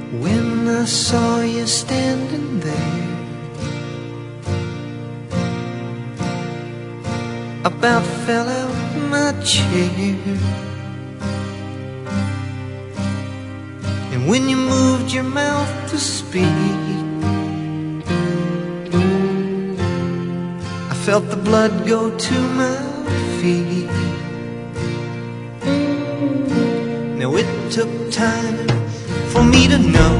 When I saw you standing there, about fell out my chair. And when you moved your mouth to speak, I felt the blood go to my feet. Now it took time for me to know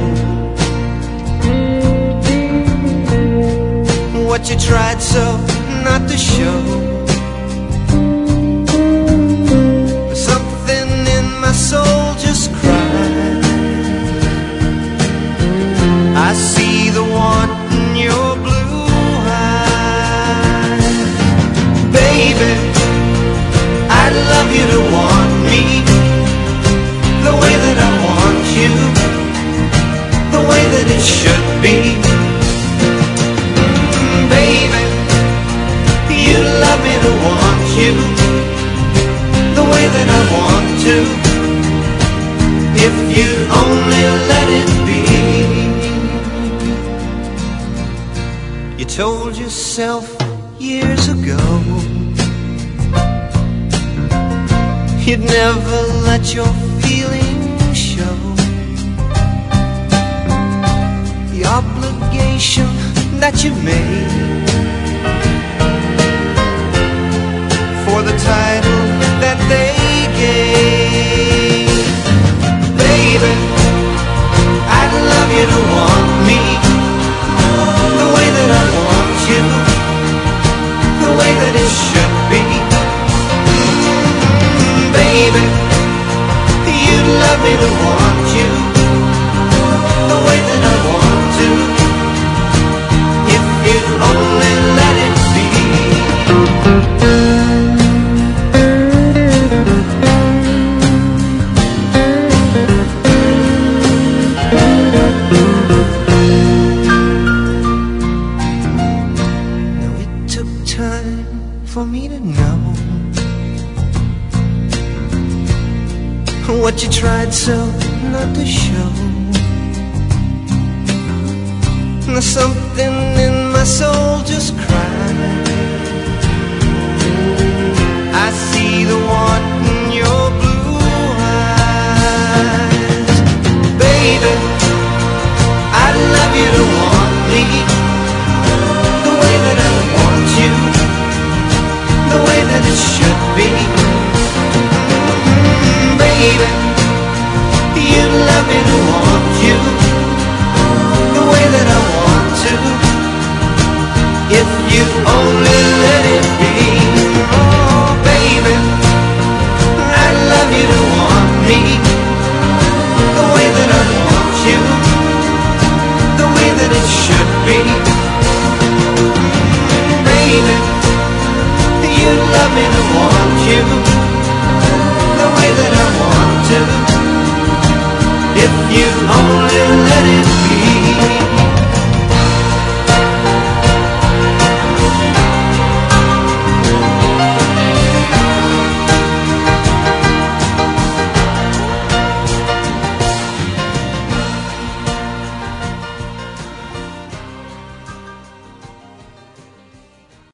what you tried so not to show. Something in my soul just cried. I see the want in your blue eyes. Baby, I'd love you to want me the way that I want you, the way that it should be. Baby, you'd love me to want you the way that I want to, if you'd only let it be. You told yourself years ago you'd never let your feelings show. The obligation that you made for the title that they gave. Baby, I'd love you to want me the way that I want you, the way that it should be. Baby, you'd love me to want you the way that I want to, if you'd only let it be. Now it took time for me to know what you tried so not to show. Now something in my soul just cried. I see the want in your blue eyes. Baby, I'd love you to want me the way that I want you, the way that it should be. Baby, you'd love me to want you the way that I want to, if you only let it be. Oh, baby, I'd love you to want me the way that I want you, the way that it should be. Baby, you'd love me to want you the way that I want to, if you only